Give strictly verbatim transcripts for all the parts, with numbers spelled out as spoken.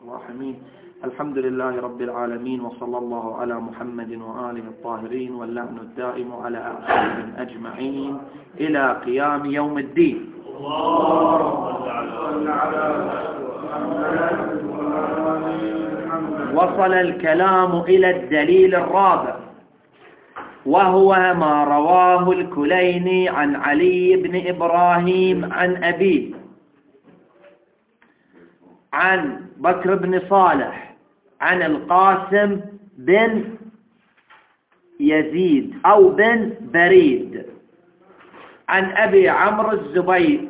الراحمين. الحمد لله رب العالمين، وصلى الله على محمد وآله الطاهرين، واللعن الدائم على أعدائهم أجمعين إلى قيام يوم الدين. وصل الكلام إلى الدليل الرابع، وهو ما رواه الكليني عن علي بن إبراهيم عن أبيه عن بكر بن صالح عن القاسم بن يزيد أو بن بريد عن أبي عمرو الزبيري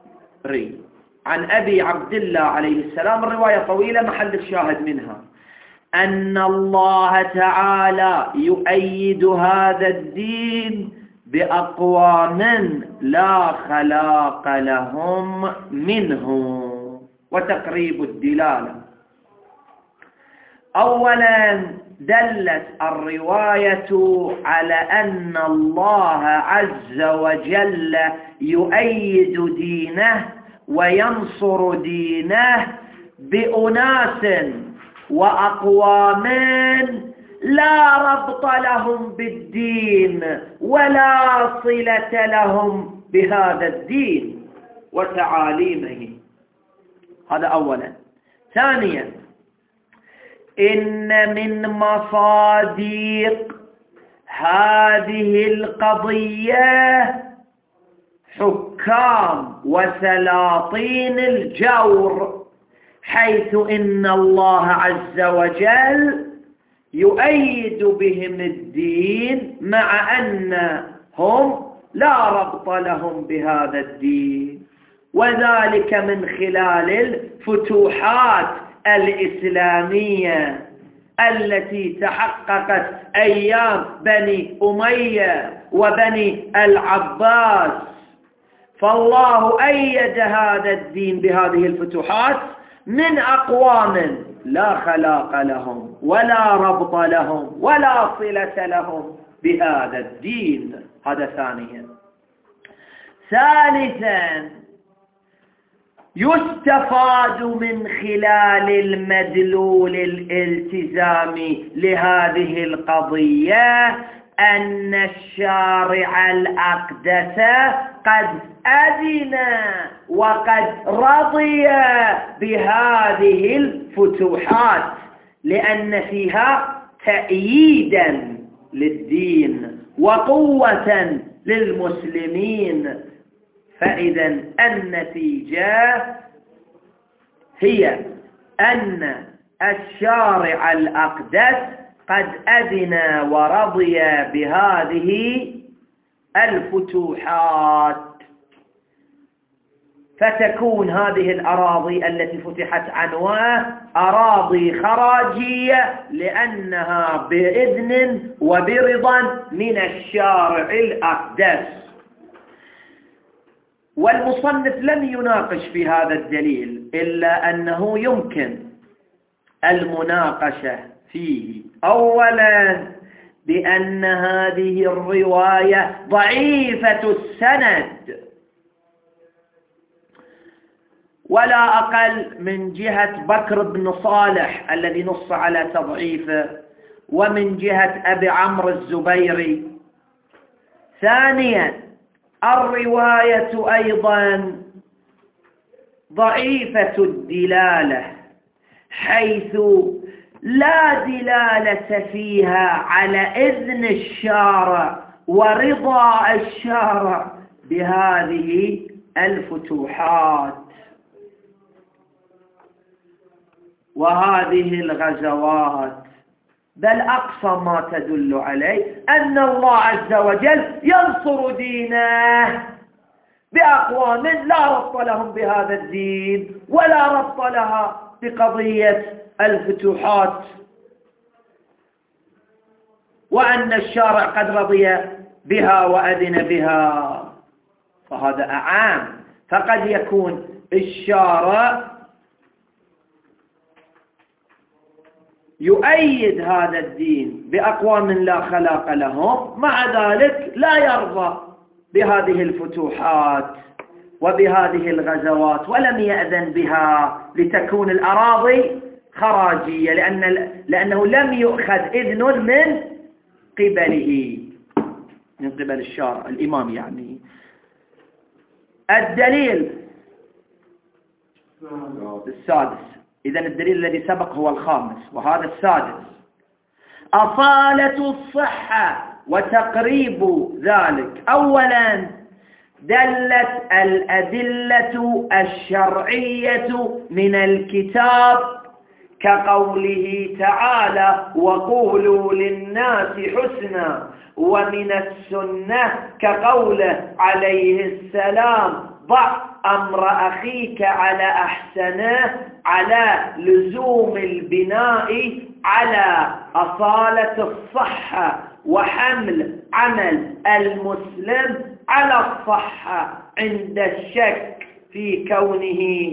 عن أبي عبد الله عليه السلام. الرواية طويلة، محل الشاهد منها أن الله تعالى يؤيد هذا الدين بأقوام لا خلاق لهم منه. وتقريب الدلالة: أولا، دلت الرواية على أن الله عز وجل يؤيد دينه وينصر دينه بأناس وأقوام لا ربط لهم بالدين ولا صلة لهم بهذا الدين وتعاليمه. هذا أولا. ثانيا، إن من مصادق هذه القضية حكام وسلاطين الجور، حيث إن الله عز وجل يؤيد بهم الدين مع أنهم لا ربط لهم بهذا الدين، وذلك من خلال الفتوحات الإسلامية التي تحققت أيام بني أمية وبني العباس. فالله أيد هذا الدين بهذه الفتوحات من أقوام لا خلاق لهم ولا ربط لهم ولا صلة لهم بهذا الدين. هذا ثانيا. ثالثا، يستفاد من خلال المدلول الالتزامي لهذه القضية أن الشارع الأقدس قد أذن وقد رضي بهذه الفتوحات، لأن فيها تأييدا للدين وقوة للمسلمين. فإذا النتيجة هي أن الشارع الأقدس قد أذن ورضي بهذه الفتوحات، فتكون هذه الأراضي التي فتحت عنوان أراضي خراجية، لأنها بإذن وبرضا من الشارع الأقدس. والمصنف لم يناقش في هذا الدليل، إلا أنه يمكن المناقشة فيه. أولا، بأن هذه الرواية ضعيفة السند، ولا أقل من جهة بكر بن صالح الذي نص على تضعيفه، ومن جهة أبي عمرو الزبيري. ثانيا، الرواية أيضا ضعيفة الدلالة، حيث لا دلالة فيها على إذن الشارع ورضا الشارع بهذه الفتوحات وهذه الغزوات، بل أقصى ما تدل عليه أن الله عز وجل ينصر دينه بأقوام لا ربط لهم بهذا الدين ولا ربط لها بقضية الفتوحات، وأن الشارع قد رضي بها وأذن بها. فهذا أعام، فقد يكون الشارع يؤيد هذا الدين بأقوام لا خلاق لهم، مع ذلك لا يرضى بهذه الفتوحات وبهذه الغزوات ولم يأذن بها، لتكون الأراضي خراجية، لأن لأنه لم يؤخذ إذن من قبله، من قبل الشارع الإمام يعني. الدليل السادس، إذن الدليل الذي سبق هو الخامس وهذا السادس. أصالة الصحة وتقريب ذلك. أولا دلت الأدلة الشرعية من الكتاب كقوله تعالى وقولوا للناس حسنا، ومن السنة كقوله عليه السلام ضع أمر أخيك على أحسنه، على لزوم البناء على أصالة الصحة وحمل عمل المسلم على الصحة عند الشك في كونه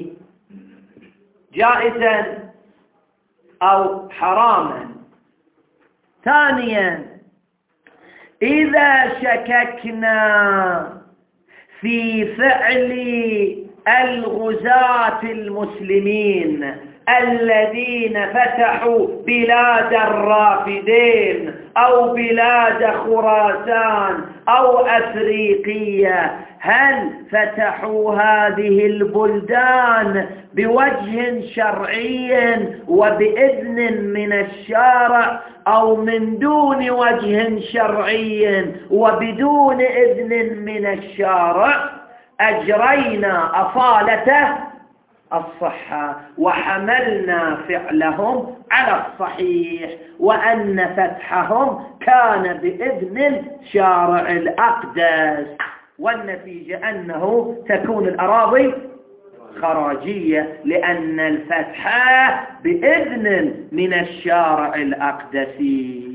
جائزا أو حراما. ثانيا إذا شككنا في فعل الغزاة المسلمين الذين فتحوا بلاد الرافدين أو بلاد خراسان أو أفريقيا، هل فتحوا هذه البلدان بوجه شرعي وبإذن من الشارع أو من دون وجه شرعي وبدون إذن من الشارع؟ أجرينا أصالته الصحة وحملنا فعلهم على الصحيح، وأن فتحهم كان بإذن الشارع الأقدس، والنتيجة أنه تكون الأراضي خراجية لأن الفتح بإذن من الشارع الأقدسي.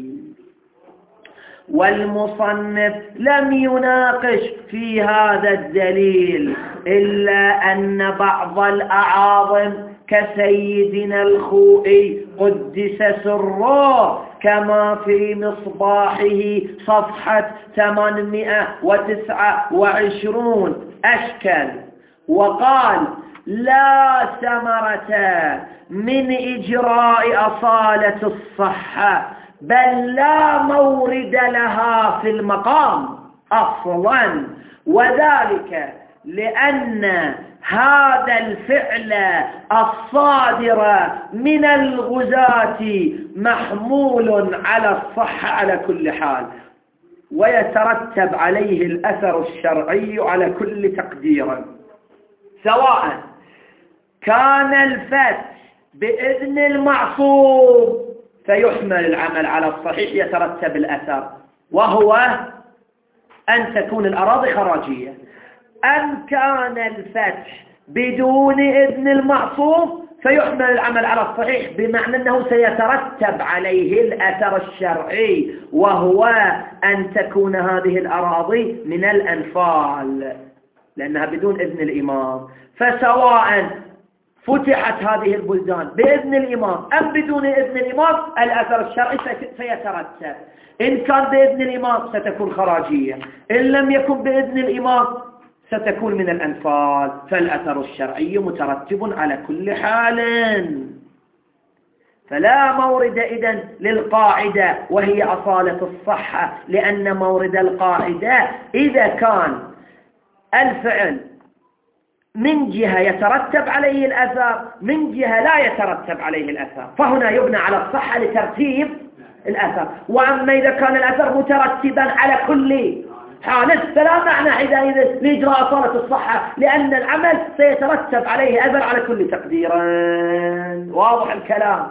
والمصنف لم يناقش في هذا الدليل إلا أن بعض الأعاظم كسيدنا الخوئي قدس سره كما في مصباحه صفحة ثمانمائة وتسعة وعشرين أشكل وقال لا ثمرة من إجراء أصالة الصحة، بل لا مورد لها في المقام أصلا، وذلك لأن هذا الفعل الصادر من الغزاة محمول على الصحة على كل حال، ويترتب عليه الأثر الشرعي على كل تقدير، سواء كان الفتح بإذن المعصوم فيحمل العمل على الصحيح يترتب الأثر، وهو أن تكون الأراضي خراجية، أم كان الفتح بدون إذن المعصوم فيحمل العمل على الصحيح، بمعنى أنه سيترتب عليه الأثر الشرعي، وهو أن تكون هذه الأراضي من الأنفال لأنها بدون إذن الإمام. فسواء فتحت هذه البلدان بإذن الإمام أم بدون إذن الإمام الأثر الشرعي سيترتب. إن كان بإذن الإمام ستكون خراجية، إن لم يكن بإذن الإمام ستكون من الأنفال، فالأثر الشرعي مترتب على كل حال. فلا مورد إذن للقاعدة وهي أصالة الصحة، لأن مورد القاعدة إذا كان الفعل من جهة يترتب عليه الأثر، من جهة لا يترتب عليه الأثر، فهنا يبنى على الصحة لترتيب الأثر. وأما إذا كان الأثر مترتبا على كل حال فلا معنى حينئذ لإجراء أصالة الصحة، لأن العمل سيترتب عليه أثر على كل تقدير. واضح الكلام؟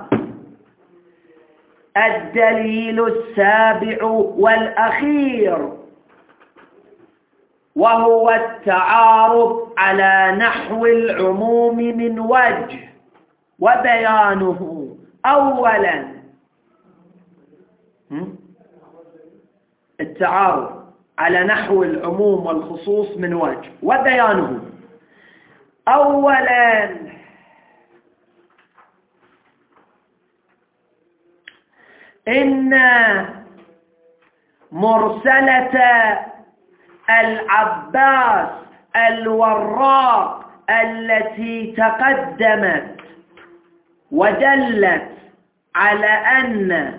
الدليل السابع والأخير وهو التعارض على نحو العموم من وجه، وبيانه. أولا التعارض على نحو العموم والخصوص من وجه، وبيانه. أولا إن مرسلة العباس الوراق التي تقدمت ودلت على أن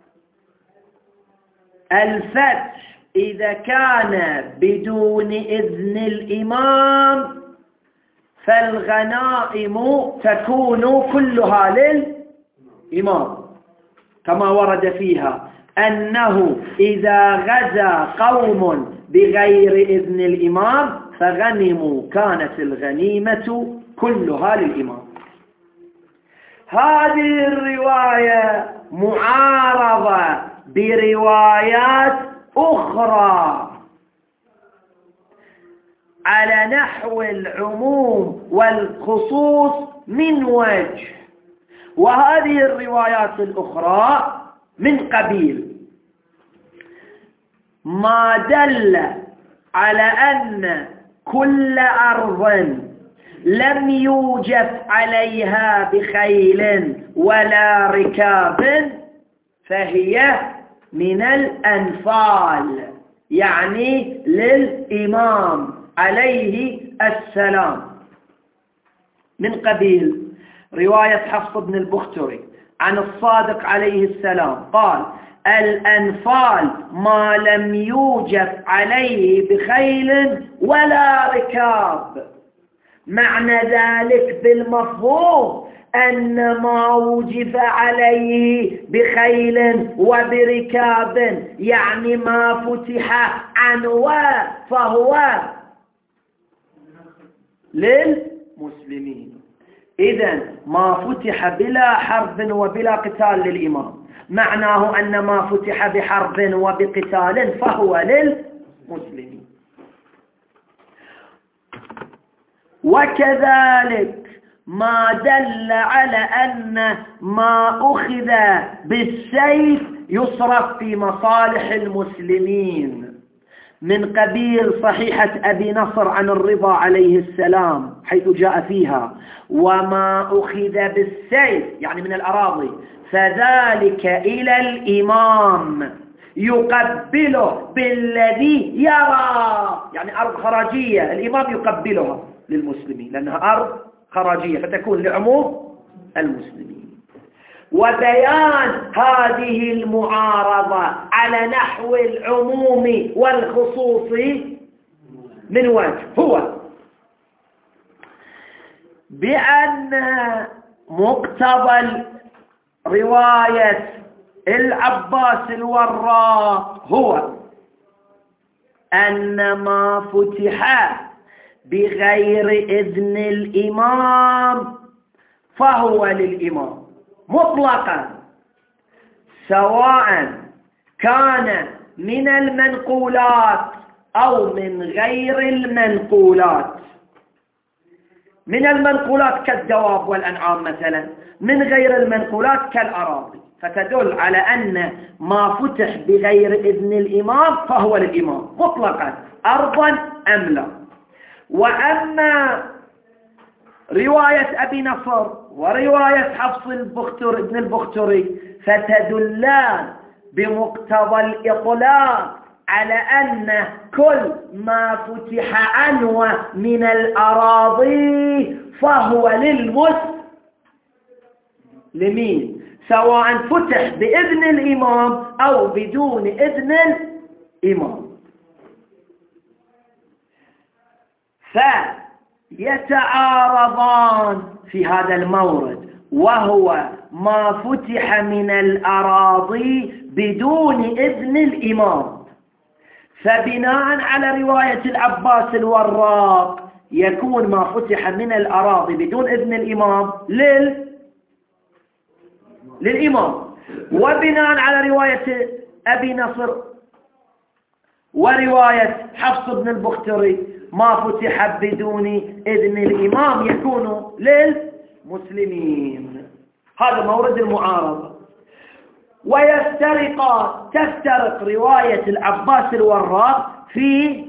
الفتح إذا كان بدون إذن الإمام فالغنائم تكون كلها للإمام، كما ورد فيها أنه إذا غزا قوم بغير إذن الإمام فغنموا كانت الغنيمة كلها للإمام. هذه الرواية معارضة بروايات أخرى على نحو العموم والخصوص من وجه، وهذه الروايات الأخرى من قبيل ما دل على أن كل أرض لم يوجف عليها بخيل ولا ركاب فهي من الأنفال، يعني للإمام عليه السلام، من قبيل رواية حفص بن البختري عن الصادق عليه السلام قال: الأنفال ما لم يوجف عليه بخيل ولا ركاب. معنى ذلك بالمفهوم أن ما وجف عليه بخيل وبركاب يعني ما فتح عنه فهو للمسلمين. إذن ما فتح بلا حرب وبلا قتال للإمام معناه أن ما فتح بحرب وبقتال فهو للمسلمين. وكذلك ما دل على أن ما أخذ بالسيف يصرف في مصالح المسلمين من قبيل صحيحة أبي نصر عن الرضا عليه السلام حيث جاء فيها: وما أخذ بالسيف يعني من الأراضي فذلك إلى الإمام يقبله بالذي يرى، يعني أرض خراجية الإمام يقبلها للمسلمين لأنها أرض خراجية فتكون لعموم المسلمين. وبيان هذه المعارضة على نحو العموم والخصوص من وجه هو بأن مقتضى رواية العباس الوراق هو أن ما فتح بغير إذن الإمام فهو للإمام مطلقا، سواء كان من المنقولات أو من غير المنقولات. من المنقولات كالدواب والأنعام مثلا، من غير المنقولات كالأراضي، فتدل على أن ما فتح بغير إذن الإمام فهو للإمام مطلقا أرضا أم لا. وأما رواية أبي نصر ورواية حفص البختري ابن البختري فتدلان بمقتضى الإطلاق على أن كل ما فتح عنه من الأراضي فهو للمسلمين، سواء فتح بإذن الإمام أو بدون إذن الإمام. فيتعارضان في هذا المورد، وهو ما فتح من الأراضي بدون إذن الإمام. فبناء على رواية العباس الوراق يكون ما فتح من الأراضي بدون إذن الإمام لل... للإمام. وبناء على رواية أبي نصر ورواية حفص بن البختري ما فتح بدون إذن الإمام يكون للمسلمين. هذا مورد المعارضة. ويفترق تفترق رواية العباس الوراق في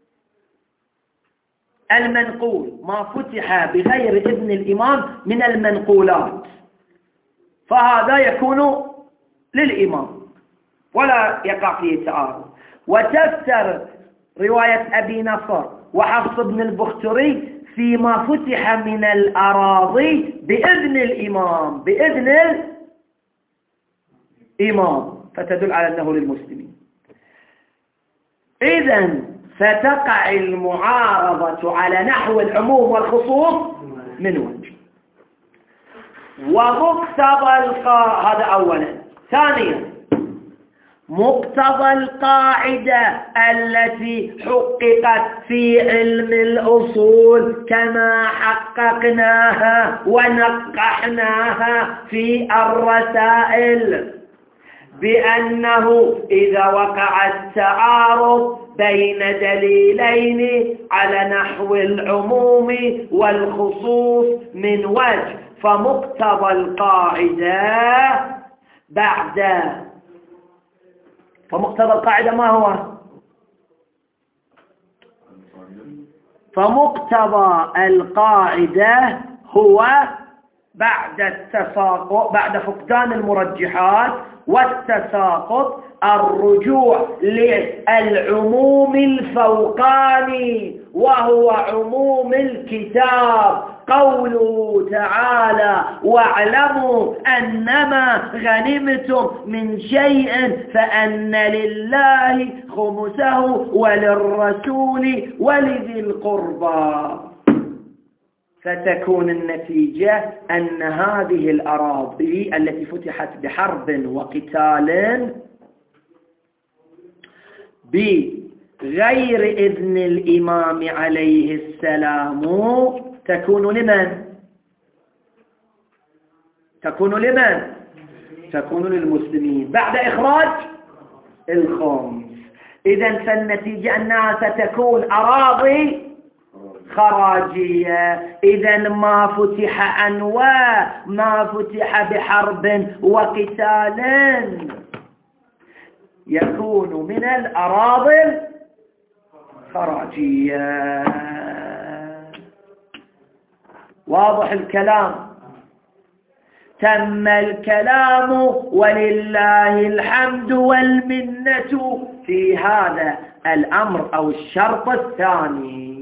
المنقول، ما فتح بغير إذن الإمام من المنقولات فهذا يكون للإمام ولا يقع فيه تعارض. وتفترق رواية أبي نصر وحفص بن البختري فيما فتح من الأراضي بإذن الإمام بإذن الإمام، فتدل على أنه للمسلمين. إذن فتقع المعارضة على نحو العموم والخصوص من وجه. ومقتضى القاعدة، هذا أولا. ثانيا، مقتضى القاعدة التي حققت في علم الأصول كما حققناها ونقحناها في الرسائل، بأنه إذا وقع التعارض بين دليلين على نحو العموم والخصوص من وجه، فمقتضى القاعدة بعد فمقتضى القاعدة ما هو؟ فمقتضى القاعدة هو بعد التساقط، بعد فقدان المرجحات والتساقط، الرجوع للعموم الفوقاني وهو عموم الكتاب، قوله تعالى: واعلموا أنما غنمتم من شيء فأن لله خمسه وللرسول ولذي القربى. فتكون النتيجة أن هذه الأراضي التي فتحت بحرب وقتال بغير إذن الإمام عليه السلام تكون لمن؟ تكون لمن؟ تكون للمسلمين بعد إخراج الخمس. إذن فالنتيجة أنها ستكون أراضي خراجية. إذن ما فتح أنواع ما فتح بحرب وقتال يكون من الأراضي الخراجية. واضح الكلام؟ تم الكلام ولله الحمد والمنة في هذا الأمر أو الشرط الثاني.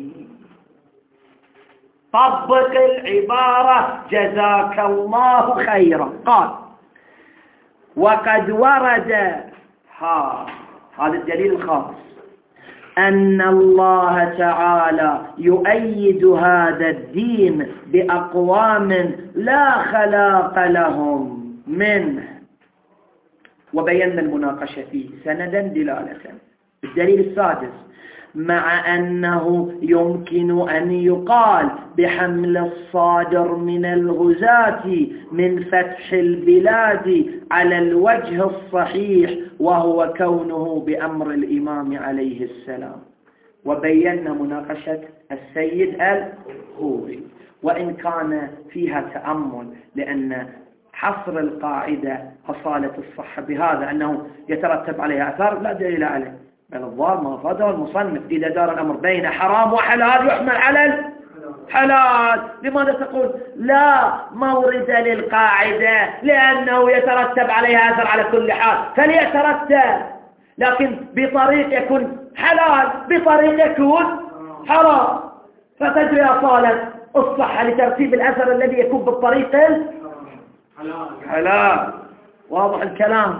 طبق العبارة جزاك الله خيرا. قال: وقد ورد ها هذا الدليل الخاص أن الله تعالى يؤيد هذا الدين بأقوام لا خلاق لهم منه، وبينا المناقشة فيه سندا دلالة. الدليل السادس: مع أنه يمكن أن يقال بحمل الصادر من الغزاة من فتح البلاد على الوجه الصحيح، وهو كونه بأمر الإمام عليه السلام. وبينا مناقشة السيد الخوري، وإن كان فيها تأمل، لأن حصر القاعدة أصالة الصحة بهذا أنه يترتب عليها أثار لا دليل عليه، بل الظاهر ما أفاده المصنف: إذا دار الأمر بين حرام وحلال يحمل على الحلال. لماذا تقول لا مورد للقاعدة؟ لأنه يترتب عليها أثر على كل حال، فليترتب، لكن بطريق يكون حلال بطريق يكون حرام، فتجري أصالة الصحة لترتيب الأثر الذي يكون بالطريق الحلال. واضح الكلام؟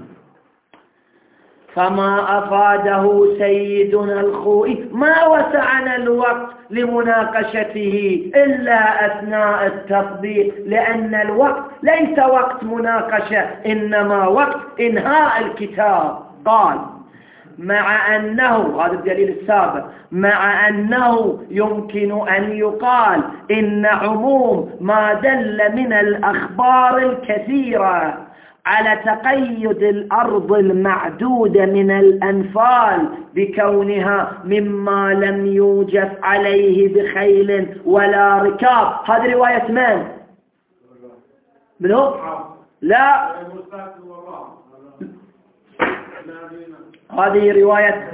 فما أفاده سيدنا الخوئي ما وسعنا الوقت لمناقشته إلا أثناء التطبيق، لأن الوقت ليس وقت مناقشة، إنما وقت إنهاء الكتاب. قال: مع أنه، هذا الدليل السابق، مع أنه يمكن أن يقال إن عموم ما دل من الأخبار الكثيرة على تقيد الأرض المعدودة من الأنفال بكونها مما لم يوجف عليه بخيل ولا ركاب. هذه رواية من؟ منو؟ لا، هذه رواية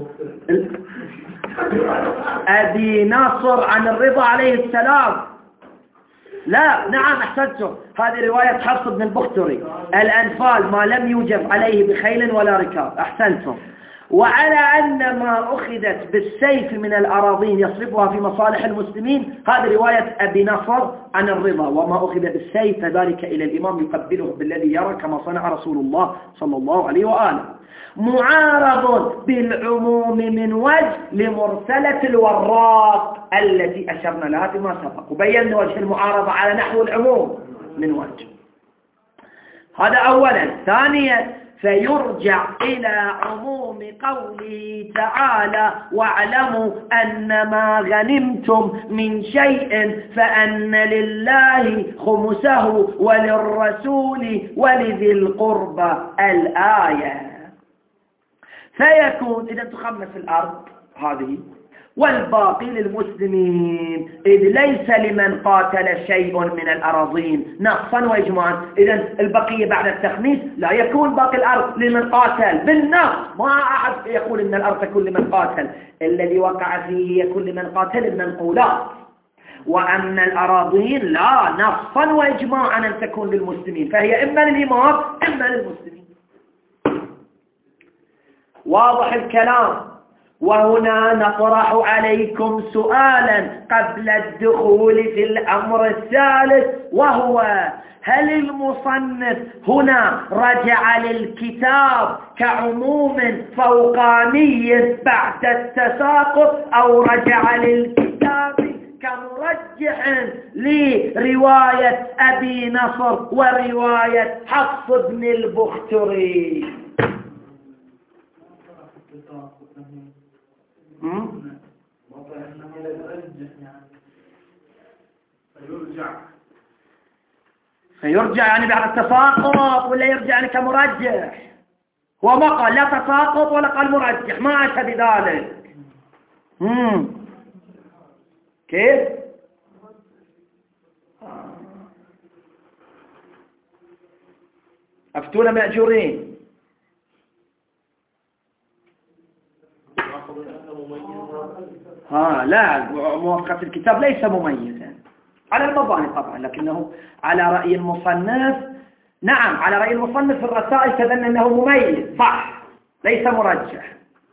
أبي ناصر عن الرضا عليه السلام. لا، نعم أحسنتم، هذه رواية حفص بن البختري: الأنفال ما لم يوجب عليه بخيل ولا ركاب. أحسنتم. وعلى أن ما أخذت بالسيف من الأراضين يصرفها في مصالح المسلمين، هذه رواية أبي نصر عن الرضا، وما أخذ بالسيف فذلك إلى الإمام يقبله بالذي يرى كما صنع رسول الله صلى الله عليه وآله. معارض بالعموم من وجه لمرسلة الوراق التي أشرنا لها فيما سبق، وبينا وجه المعارضة على نحو العموم من وجه. هذا أولا. ثانيا، فيرجع إلى عموم قوله تعالى: واعلموا أن ما غنمتم من شيء فأن لله خمسه وللرسول ولذي القربى، الآية. فيكون إذا تخمس الأرض هذه والباقي للمسلمين، إذ ليس لمن قاتل شيء من الأراضين نصا وإجماعا. إذا البقية بعد التخميس لا يكون باقي الأرض لمن قاتل بالنص، ما أحد يقول إن الأرض تكون لمن قاتل، الذي وقع فيه يكون لمن قاتل المنقولات. وأن الأراضين لا، نصا وإجماعا أن تكون للمسلمين، فهي إما للإمام إما للمسلمين. واضح الكلام؟ وهنا نطرح عليكم سؤالا قبل الدخول في الأمر الثالث، وهو: هل المصنف هنا رجع للكتاب كعموم فوقاني بعد التساقط، أو رجع للكتاب كمرجح لرواية أبي نصر ورواية حفص بن البختري؟ فيرجع فيرجع يعني بعد التساقط، ولا يرجع يعني كمرجح؟ هو ما قال لا تساقط ولا قال مرجح، ما أتى بذلك. مم. كيف؟ أفتونا مأجورين. ها لا، موافقة الكتاب ليس مميزا على المظاهر طبعا، لكنه على رأي المصنف، نعم على رأي المصنف في الرسائل تظن أنه مميز، صح، ليس مرجح.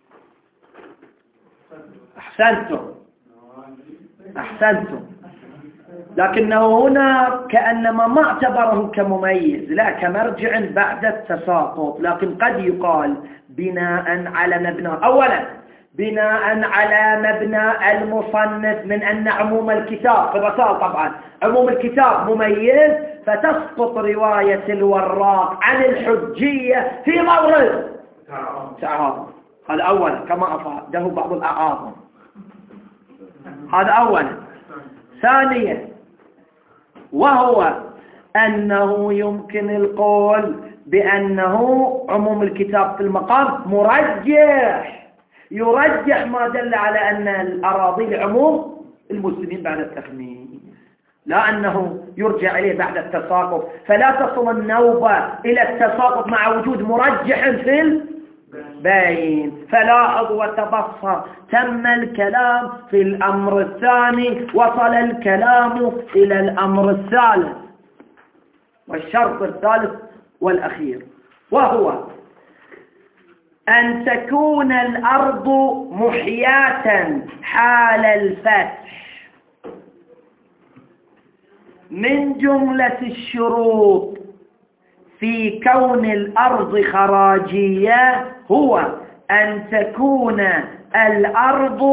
أحسنتم أحسنتم لكنه هنا كأنما ما اعتبره كمميز، لا، كمرجع بعد التساقط. لكن قد يقال بناء على مبنى، أولا بناء على مبنى المصنف من أن عموم الكتاب في الرسائل طبعا عموم الكتاب مميز، فتسقط رواية الوراق عن الحجية في مورد تعارض. هذا أولا كما أفاده بعض الأعاظم، هذا أولا. ثانيا، وهو أنه يمكن القول بأنه عموم الكتاب في المقام مرجح، يرجح ما دل على أن الأراضي لعموم المسلمين بعد التخميس، لا أنه يرجع إليه بعد التساقط. فلا تصل النوبة إلى التساقط مع وجود مرجح في البين. فلاحظ وتبصر، تم الكلام في الأمر الثاني، وصل الكلام إلى الأمر الثالث والشرط الثالث والأخير، وهو أن تكون الأرض محياة حال الفتح. من جملة الشروط في كون الأرض خراجية هو أن تكون الأرض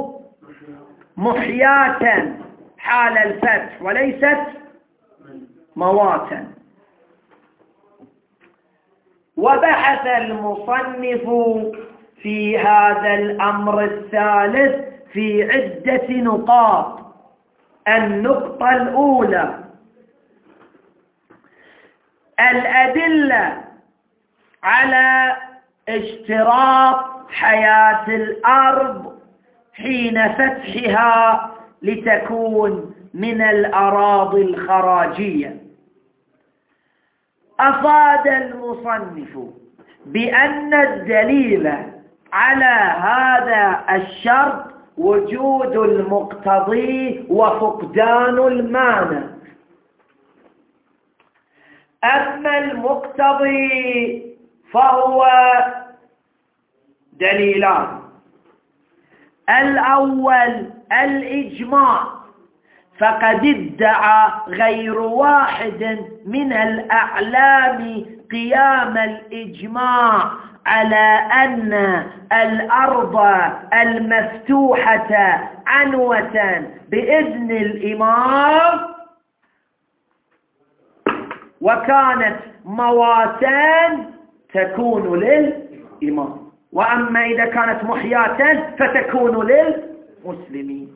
محياة حال الفتح وليست مواتا. وبحث المصنف في هذا الأمر الثالث في عدة نقاط. النقطة الأولى: الأدلة على اشتراط حياة الأرض حين فتحها لتكون من الأراضي الخراجية. أفاد المصنف بأن الدليل على هذا الشرط وجود المقتضي وفقدان المانع. أما المقتضي فهو دليلان. الأول الإجماع، فقد ادعى غير واحد من الأعلام قيام الإجماع على أن الأرض المفتوحة عنوة بإذن الإمام وكانت مواتان تكون للإمام، وأما إذا كانت محياة فتكون للمسلمين.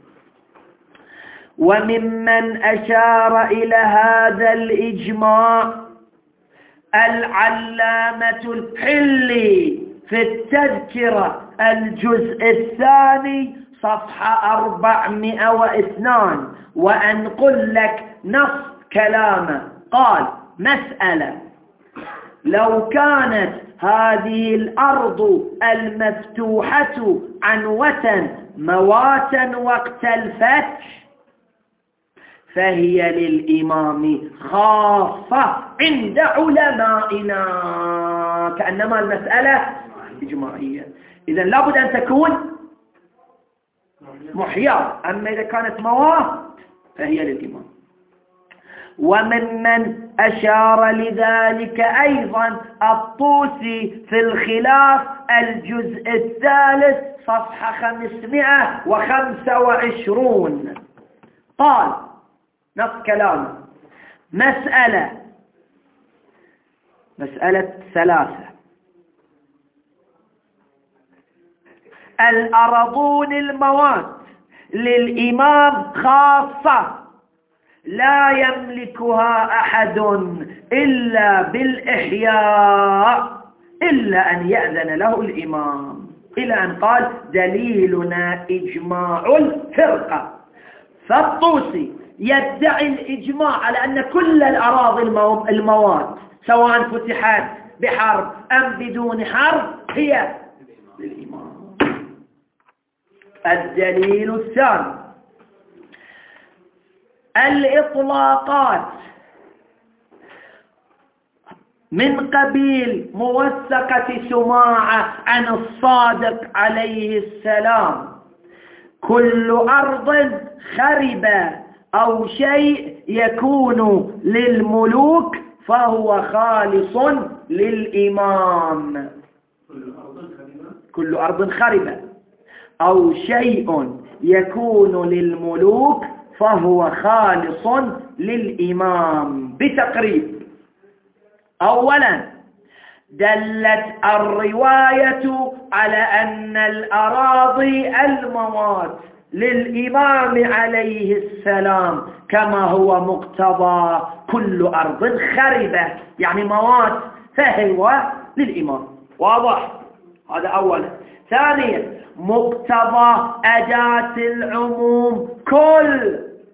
وممن أشار إلى هذا الإجماع العلامة الحلي في التذكرة الجزء الثاني صفحة أربعمائة واثنين، وأنقل لك نص كلامه. قال: مسألة: لو كانت هذه الأرض المفتوحة عنوة مواتا وقت الفتح فهي للإمام خاصة عند علمائنا، كأنما المسألة إجماعية. إذن لابد أن تكون محياة، أما إذا كانت موات فهي للإمام. وممن أشار لذلك أيضا الطوسي في الخلاف الجزء الثالث صفحة خمسمائة وخمسة وعشرين. قال نص كلامه: مسألة مسألة ثلاثة: الأرضون الموات للإمام خاصة لا يملكها أحد إلا بالإحياء إلا أن يأذن له الإمام، إلى أن قال: دليلنا إجماع الفرقة. فالطوسي يدعي الإجماع على أن كل الأراضي الموات سواء فتحت بحرب أم بدون حرب هي للإمام. الدليل الثاني: الإطلاقات من قبيل موثقة سماعة عن الصادق عليه السلام: كل أرض خربة أو شيء يكون للملوك فهو خالص للإمام. كل أرض خربة أو شيء يكون للملوك فهو خالص للإمام. بتقريب: أولا، دلت الرواية على أن الأراضي الموات للإمام عليه السلام كما هو مقتضى كل أرض خربة، يعني موات فهو للإمام. واضح؟ هذا أولا. ثانيا، مقتضى أداة العموم كل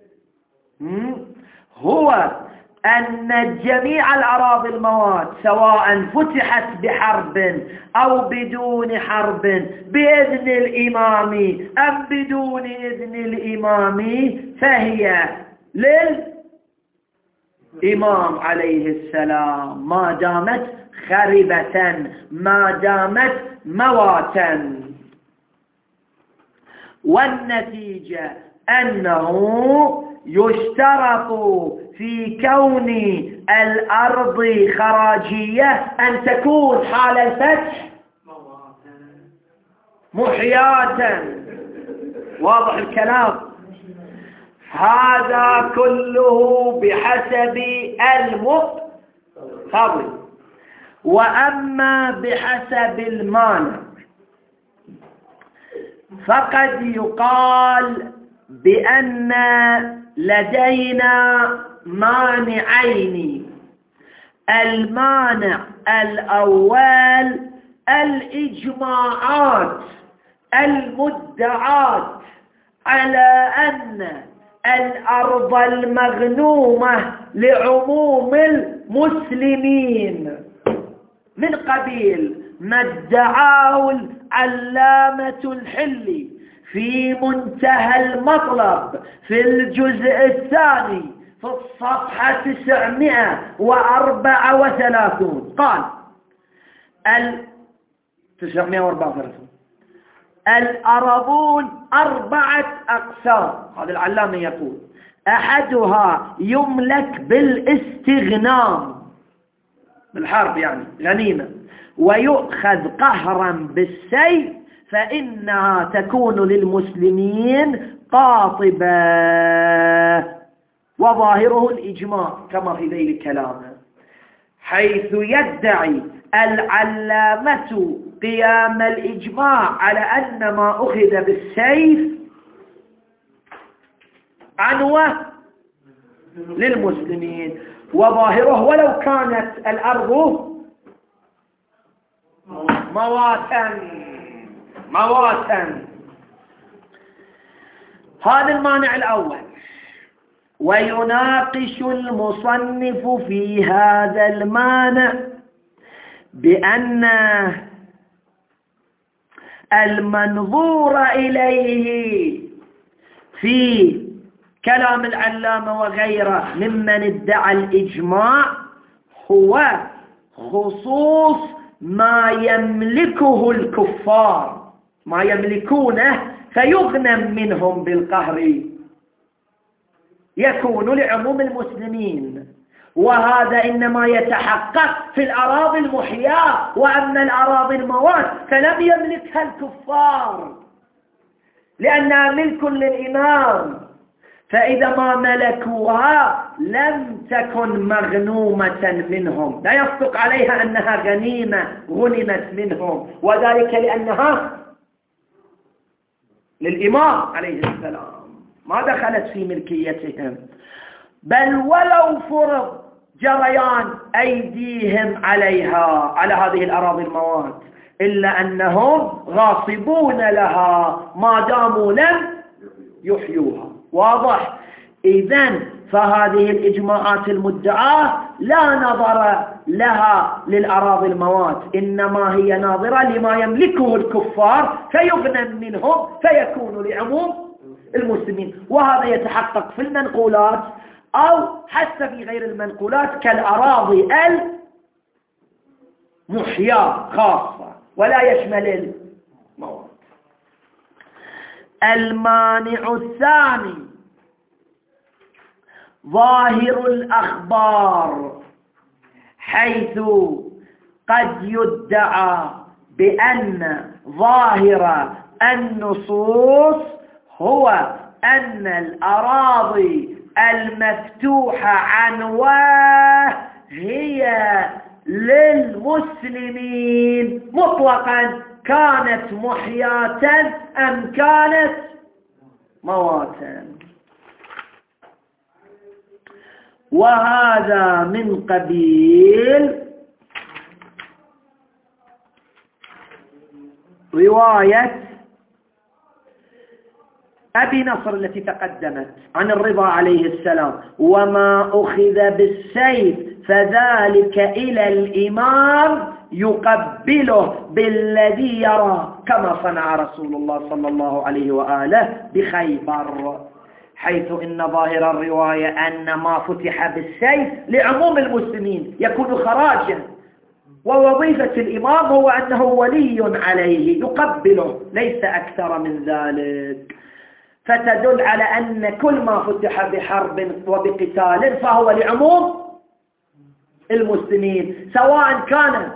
هو أن جميع الأراضي الموات سواء فتحت بحرب أو بدون حرب بإذن الإمام أم بدون إذن الإمام فهي للإمام عليه السلام ما دامت خربة، ما دامت مواتا. والنتيجة أنه يشترط في كون الأرض خراجية أن تكون حال الفتح محياة. واضح الكلام؟ هذا كله بحسب المقتضي. وأما بحسب المانع فقد يقال بأن لدينا مانعين: المانع الأول الإجماعات المدعاة على أن الأرض المغنومة لعموم المسلمين من قبيل ما ادعاه العلامة الحلي في منتهى المطلب في الجزء الثاني في الصفحة تسعمائة وأربعة وثلاثين. قال ال تسعمائة وأربعة وثلاثين الأراضون أربعة أقسام. هذا العلامة يقول: أحدها يملك بالاستغنام، بالحرب يعني غنيمة، ويؤخذ قهرا بالسيف، فإنها تكون للمسلمين قاطبة، وظاهره الإجماع كما في ذيل كلامه، حيث يدعي العلامة قيام الإجماع على أن ما أخذ بالسيف عنوة للمسلمين، وظاهره ولو كانت الأرض مواتا مواتا. هذا المانع الأول. ويناقش المصنف في هذا المانع بأن المنظور إليه في كلام العلامة وغيره ممن ادعى الإجماع هو خصوص ما يملكه الكفار، ما يملكونه فيغنم منهم بالقهر، يكون لعموم المسلمين، وهذا إنما يتحقق في الأراضي المحياة، وأما الأراضي الموات فلم يملكها الكفار لأنها ملك للإمام، فإذا ما ملكوها لم تكن مغنومة منهم، لا يصدق عليها أنها غنيمة غنمت منهم، وذلك لأنها للإمام عليه السلام، ما دخلت في ملكيتهم. بل ولو فرض جريان أيديهم عليها، على هذه الأراضي الموات، إلا أنهم غاصبون لها ما داموا لم يحيوها. واضح؟ إذن فهذه الإجماعات المدعاة لا نظر لها للأراضي الموات، إنما هي ناظرة لما يملكه الكفار فيغنم منهم فيكون لعموم المسلمين، وهذا يتحقق في المنقولات أو حتى في غير المنقولات كالأراضي المحياة خاصة، ولا يشمل الموات. المانع الثاني ظاهر الأخبار، حيث قد يدعى بأن ظاهر النصوص هو أن الأراضي المفتوحة عنواه هي للمسلمين مطلقا، كانت محياة أم كانت مواتا، وهذا من قبيل رواية أبي نصر التي تقدمت عن الرضا عليه السلام: وما أخذ بالسيف فذلك إلى الإمام يقبله بالذي يرى، كما صنع رسول الله صلى الله عليه وآله بخيبر، حيث إن ظاهر الرواية أن ما فتح بالسيف لعموم المسلمين يكون خراجا، ووظيفة الإمام هو أنه ولي عليه يقبله، ليس أكثر من ذلك، فتدل على أن كل ما فتح بحرب وبقتال فهو لعموم المسلمين، سواء كان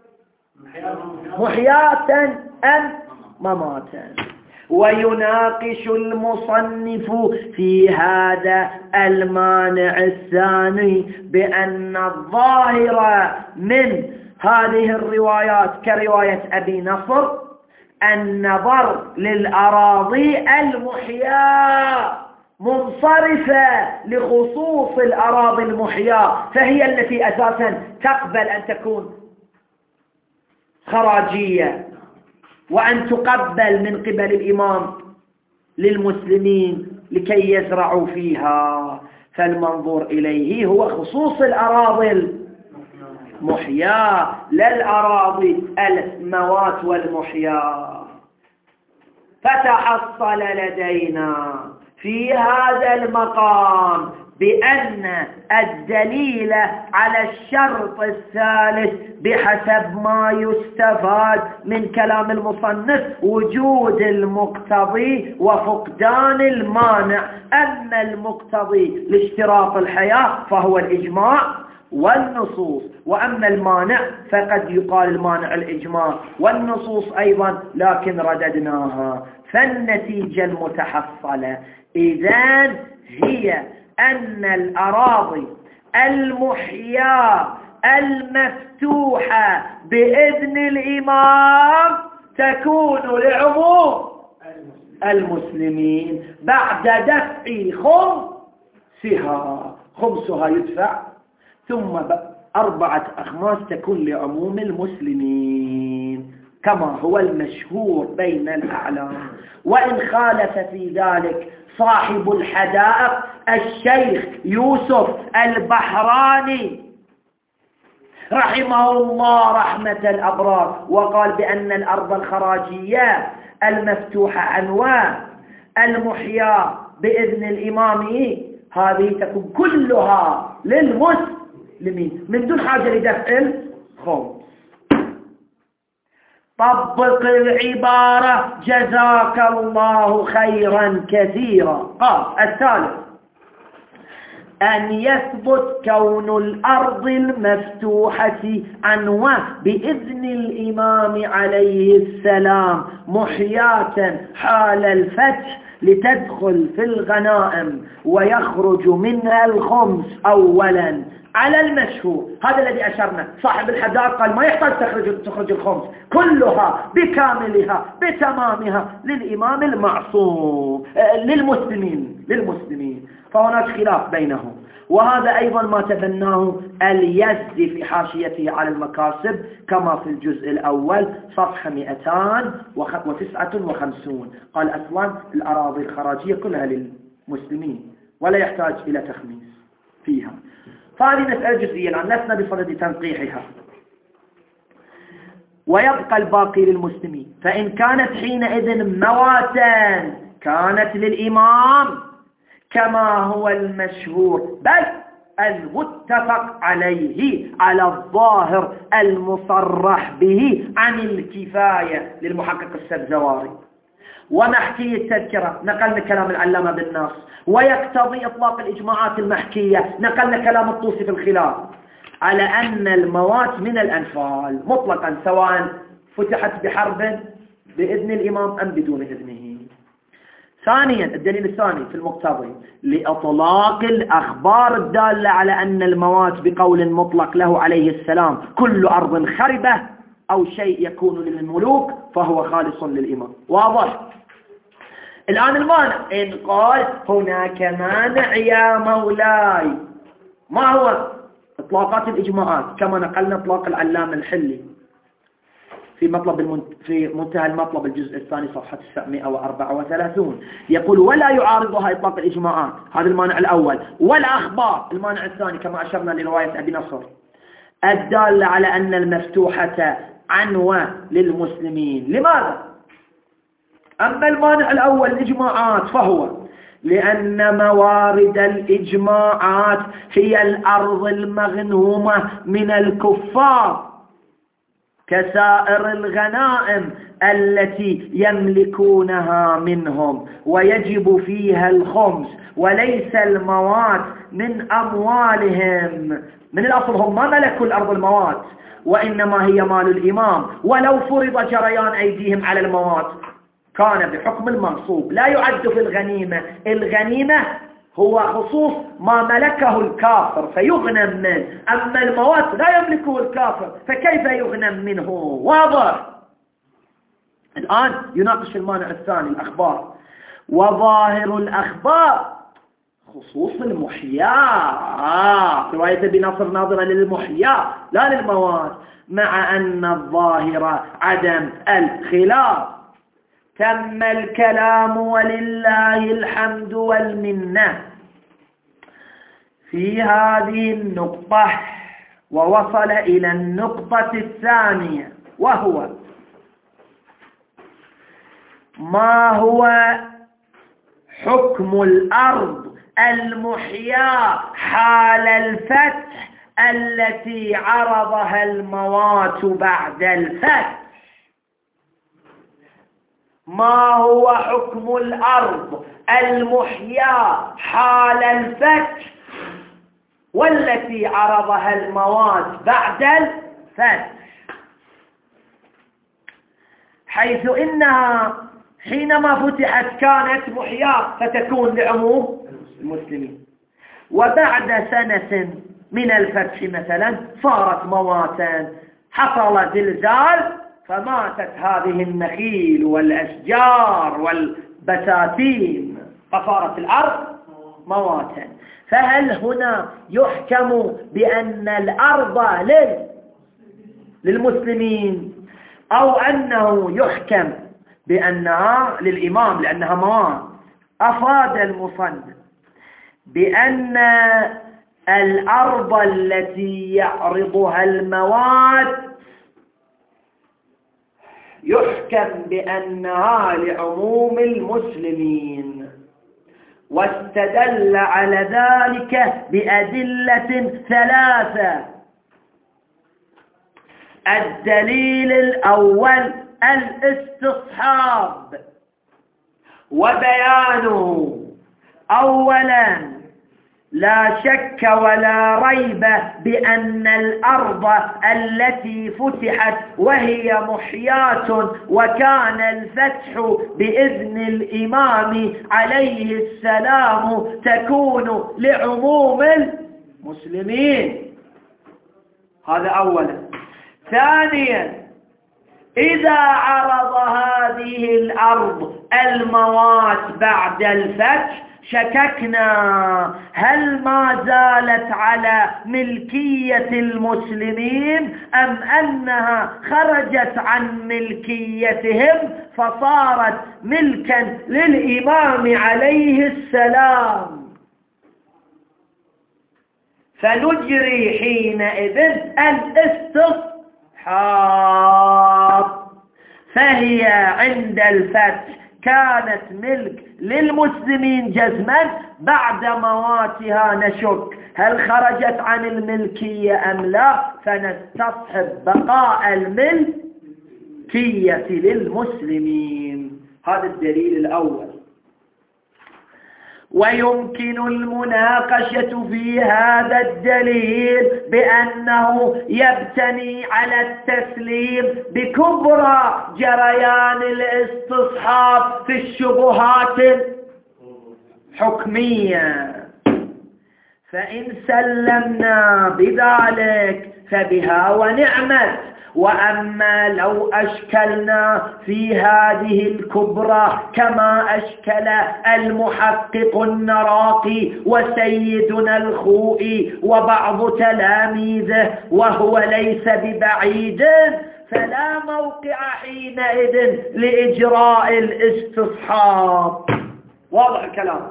محياة أم مماتا. ويناقش المصنف في هذا المانع الثاني بأن الظاهر من هذه الروايات كرواية أبي نصر النظر للأراضي المحياة منصرفة لخصوص الأراضي المحياة، فهي التي أساسا تقبل أن تكون خراجية وأن تقبل من قبل الإمام للمسلمين لكي يزرعوا فيها، فالمنظور إليه هو خصوص الأراضي المحياة لا الأراضي الموات والمحياة. فتحصل لدينا في هذا المقام بأن الدليل على الشرط الثالث بحسب ما يستفاد من كلام المصنف وجود المقتضي وفقدان المانع. أما المقتضي لاشتراط الحياة فهو الإجماع والنصوص، وأما المانع فقد يقال المانع الإجماع والنصوص أيضا، لكن رددناها. فالنتيجة المتحصلة إذن هي أن الأراضي المحياة المفتوحة بإذن الإمام تكون لعموم المسلمين بعد دفع خمسها، خمسها يدفع، ثم أربعة أخماس تكون لعموم المسلمين كما هو المشهور بين الأعلام. وإن خالف في ذلك صاحب الحدائق الشيخ يوسف البحراني رحمه الله رحمة الأبرار، وقال بأن الأرض الخراجية المفتوحة عنوان المحيا بإذن الإمام هذه تكون كلها للمسلمين من دون حاجة لدفع الخمس. طبق العبارة جزاك الله خيرا كثيرا. قال الثالث أن يثبت كون الأرض المفتوحة عنوان بإذن الإمام عليه السلام محياة حال الفتح لتدخل في الغنائم ويخرج منها الخمس أولا على المشهور. هذا الذي أشرنا. صاحب الحدائق قال ما يحتاج تخرج, تخرج الخمس كلها بكاملها بتمامها للإمام المعصوم للمسلمين للمسلمين فهناك خلاف بينهم. وهذا أيضا ما تبناه اليزدي في حاشيته على المكاسب كما في الجزء الأول صفحة مئتين وتسعة وخمسين. قال أصلا الأراضي الخراجية كلها للمسلمين ولا يحتاج إلى تخميس فيها. فهذه مسألة جزئية الآن لسنا بصدد تنقيحها. ويبقى الباقي للمسلمين. فإن كانت حينئذ مواتا كانت للإمام كما هو المشهور بل المتفق عليه على الظاهر المصرح به عن الكفاية للمحقق السبزواري. ومحكي التذكرة نقلنا كلام العلامة بالنص، ويقتضي إطلاق الإجماعات المحكية نقلنا كلام الطوسي في الخلاف على أن الموات من الأنفال مطلقا سواء فتحت بحرب بإذن الإمام أم بدون إذنه. ثانيا الدليل الثاني في المقتضي لإطلاق الأخبار الدالة على أن الموات بقول مطلق له عليه السلام كل أرض خربة أو شيء يكون للملوك فهو خالص للإمام. واضح؟ الآن المانع إن قال هناك مانع يا مولاي، ما هو؟ إطلاقات الإجماعات كما نقلنا إطلاق العلامة الحلي في مطلب المنت... في منتهى المطلب الجزء الثاني صفحة تسعمئة وأربعة وثلاثين يقول ولا يعارضها إطلاق الإجماعات. هذا المانع الأول. والأخبار المانع الثاني كما أشرنا لرواية أبي نصر الدالة على أن المفتوحة عنوة للمسلمين. لماذا؟ أما المانع الأول الإجماعات فهو لأن موارد الإجماعات هي الأرض المغنومة من الكفار كسائر الغنائم التي يملكونها منهم ويجب فيها الخمس، وليس الموات من أموالهم. من الأصل هم ما ملكوا الأرض الموات وإنما هي مال الإمام، ولو فرض جريان أيديهم على الموات كان بحكم المنصوب لا يعد في الغنيمة. الغنيمة هو خصوص ما ملكه الكافر فيغنم منه، أما الموات لا يملكه الكافر فكيف يغنم منه؟ واضح؟ الآن يناقش المانع الثاني الأخبار. وظاهر الأخبار خصوص المحيا، رواية بنصر ناظرة للمحيا لا للموات، مع أن الظاهر عدم الخلاف. تم الكلام ولله الحمد والمنة في هذه النقطة، ووصل إلى النقطة الثانية وهو ما هو حكم الأرض المحيا حال الفتح التي عرضها الموات بعد الفتح. ما هو حكم الأرض المحيا حال الفتح والتي عرضها الموات بعد الفتح؟ حيث إنها حينما فتحت كانت محيا فتكون لعموم المسلمين، وبعد سنة من الفتح مثلا صارت مواتا، حصل زلزال فماتت هذه النخيل والأشجار والبساتين فصارت الأرض مواتا. فهل هنا يحكم بأن الأرض للمسلمين أو أنه يحكم بأنها للإمام لأنها موات؟ أفاد المصنف بأن الأرض التي يعرضها الموات يحكم بأنها لعموم المسلمين، واستدل على ذلك بأدلة ثلاثة. الدليل الأول الاستصحاب، وبيانه أولا لا شك ولا ريب بأن الأرض التي فتحت وهي محياة وكان الفتح بإذن الإمام عليه السلام تكون لعموم المسلمين. هذا أولا. ثانيا إذا عرض هذه الأرض الموات بعد الفتح شككنا هل ما زالت على ملكية المسلمين أم أنها خرجت عن ملكيتهم فصارت ملكا للإمام عليه السلام، فنجري حينئذ الاستصحاب. فهي عند الفتح كانت ملك للمسلمين جزما، بعد مواتها نشك هل خرجت عن الملكية أم لا، فنستصحب بقاء الملكية للمسلمين. هذا الدليل الأول. ويمكن المناقشة في هذا الدليل بأنه يبتني على التسليم بكبرى جريان الاستصحاب في الشبهات الحكمية، فإن سلمنا بذلك فبها ونعمت. وأما لو أشكلنا في هذه الكبرى كما أشكل المحقق النراقي وسيدنا الخوئي وبعض تلاميذه وهو ليس ببعيد، فلا موقع حينئذ لإجراء الاستصحاب. واضح الكلام.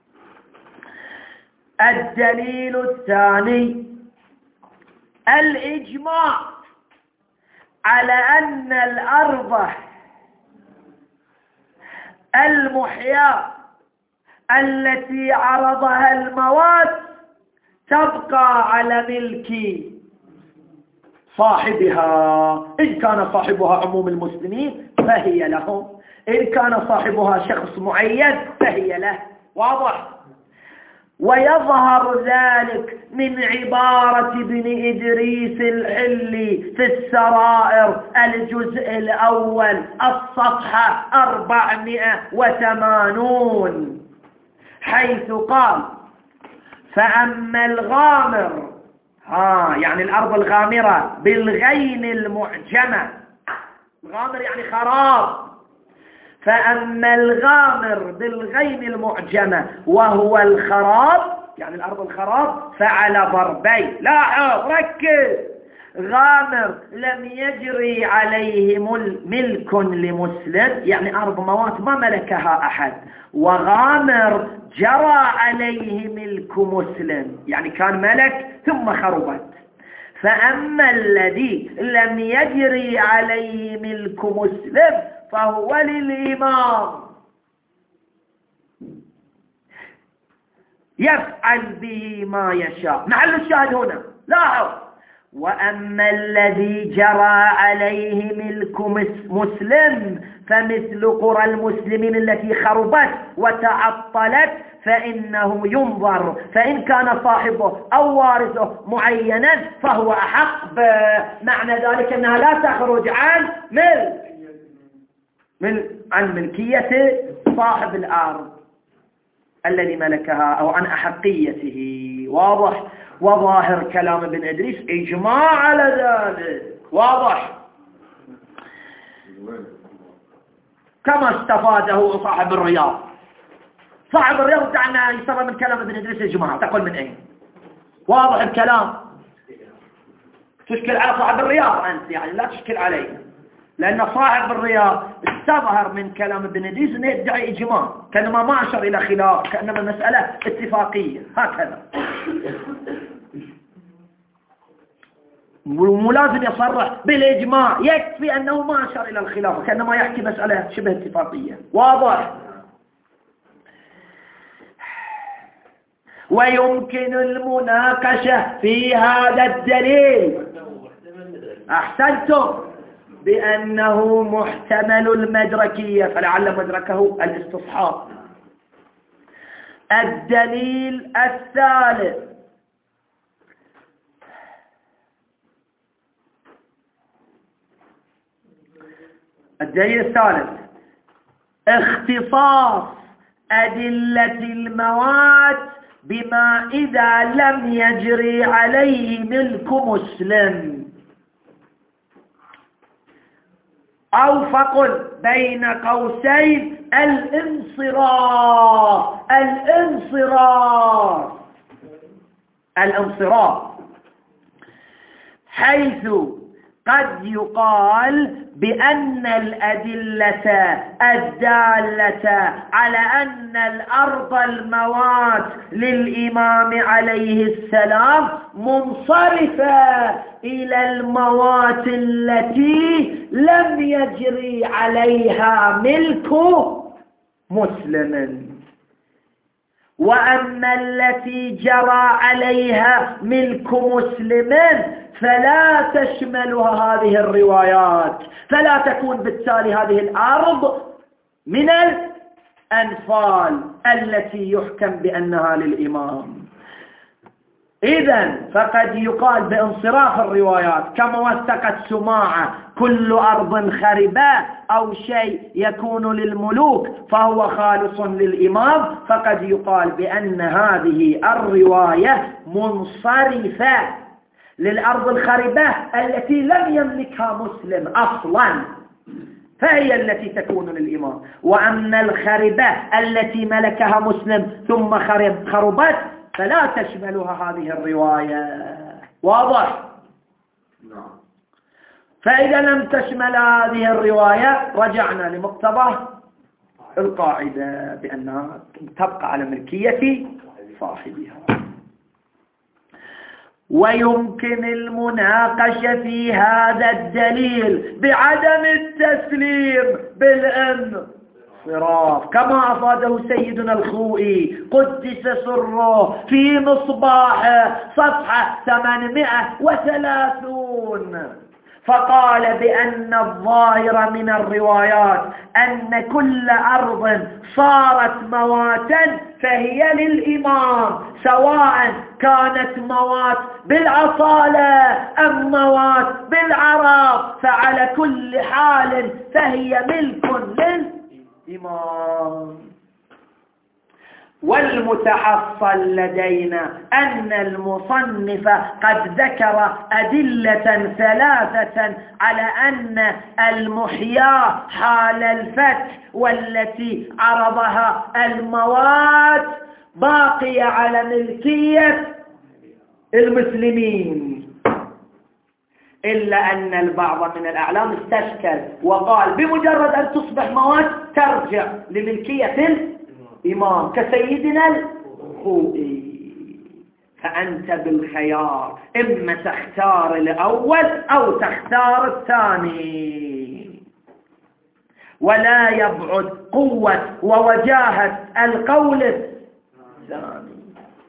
الدليل الثاني الإجماع على أن الأرض المحيا التي عرضها الموات تبقى على ملك صاحبها. إن كان صاحبها عموم المسلمين فهي لهم، إن كان صاحبها شخص معين فهي له. واضح. ويظهر ذلك من عبارة ابن إدريس الحلي في السرائر الجزء الأول الصفحة أربعمائة وثمانون، حيث قال: فأما الغامر، ها يعني الأرض الغامرة بالغين المعجمة، الغامر يعني خراب، فأما الغامر بالغين المعجمة وهو الخراب يعني الأرض الخراب فعلى ضربين. لاحظ ركز، غامر لم يجري عليه ملك لمسلم يعني أرض موات ما ملكها أحد، وغامر جرى عليه ملك مسلم يعني كان ملك ثم خربت. فأما الذي لم يجري عليه ملك مسلم فهو للإمام، يفعل به ما يشاء. محل الشاهد هنا لاحظ: وأما الذي جرى عليه ملك مسلم فمثل قرى المسلمين التي خربت وتعطلت فإنه ينظر، فإن كان صاحبه أو وارثه معينا فهو أحق. معنى ذلك أنها لا تخرج عن ملك من عن ملكية صاحب الأرض الذي ملكها أو عن أحقيته. واضح؟ وظاهر كلام ابن إدريس إجماع على ذلك. واضح؟ كما استفاده صاحب الرياض. صاحب الرياض تعنى يستفاد من كلام ابن إدريس إجماع. تقول من أين؟ واضح الكلام؟ تشكل على صاحب الرياض أنت، يعني لا تشكل عليه، لأن صاحب الرياض استظهر من كلام ابن إدريس أنه يدعي إجماع، كأنما ما أشر إلى خلاف، كأنما المسألة اتفاقية هكذا، وملازم يصرح بالإجماع، يكفي أنه ما أشر إلى الخلاف، كأنما يحكي مسألة شبه اتفاقية. واضح؟ ويمكن المناقشة في هذا الدليل، أحسنتم، بأنه محتمل المدركية، فلعل مدركه الاستصحاب. الدليل الثالث: الدليل الثالث اختصاص أدلة المواد بما إذا لم يجري عليه ملك مسلم، أو فقل بين قوسين الانصراف. الانصراف الانصراف حيث قد يقال بأن الأدلة الدالة على أن الأرض الموات للإمام عليه السلام منصرفة إلى الموات التي لم يجري عليها ملك مسلم، وأما التي جرى عليها ملك مسلم فلا تشملها هذه الروايات، فلا تكون بالتالي هذه الأرض من الأنفال التي يحكم بأنها للإمام. إذن فقد يقال بانصراف الروايات، كما وثقت سماعة: كل أرض خربة أو شيء يكون للملوك فهو خالص للإمام، فقد يقال بأن هذه الرواية منصرفة للأرض الخربة التي لم يملكها مسلم أصلا، فهي التي تكون للإمام. وأما الخربة التي ملكها مسلم ثم خرب خربت فلا تشملها هذه الرواية. واضح؟ نعم. فإذا لم تشمل هذه الرواية رجعنا لمقتضى القاعدة بأنها تبقى على ملكية صاحبها. ويمكن المناقشة في هذا الدليل بعدم التسليم بالانصراف، كما أفاده سيدنا الخوئي قدس سره في مصباح صفحة ثمانمائة وثلاثين، فقال بأن الظاهر من الروايات أن كل أرض صارت مواتا فهي للإمام، سواء كانت موات بالعصالة أم موات بالعراق، فعلى كل حال فهي ملك للإمام. والمتحصل لدينا أن المصنف قد ذكر أدلة ثلاثة على أن المحيا حال الفتح والتي عرضها المواد باقية على ملكية المسلمين، إلا أن البعض من الأعلام استشكل وقال بمجرد أن تصبح مواد ترجع لملكية الإمام كسيدنا الخوئي. فأنت بالخيار، إما تختار الأول أو تختار الثاني، ولا يبعد قوة ووجاهة القول الثاني.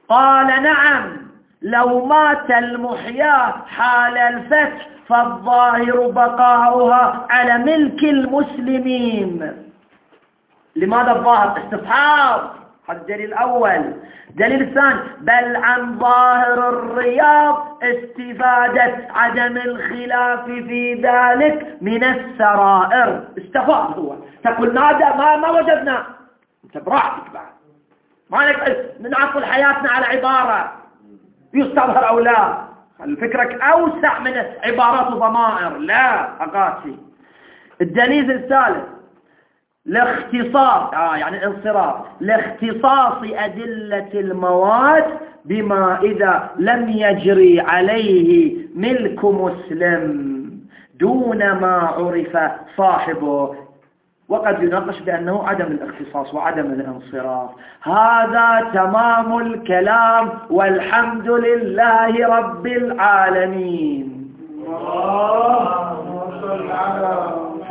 قال نعم، لو مات المحيا حال الفتح فالظاهر بقاؤها على ملك المسلمين. لماذا الظاهر؟ استصحاب، هذا الدليل الأول. دليل الثاني، بل عن ظاهر الرياض استفادة عدم الخلاف في ذلك من السرائر. استفاد هو، تقول ماذا ما, ما وجدنا، انت براحتك بعد، ما لك نعطل حياتنا على عبارة يستظهر أو لا. فكرك أوسع من عبارات وضمائر، لا أقاسي. الدليل الثالث لاختصاص آه يعني انصراف لاختصاص أدلة المواد بما إذا لم يجري عليه ملك مسلم دون ما عرف صاحبه، وقد يناقش بأنه عدم الاختصاص وعدم الانصراف. هذا تمام الكلام، والحمد لله رب العالمين. اللهم صل على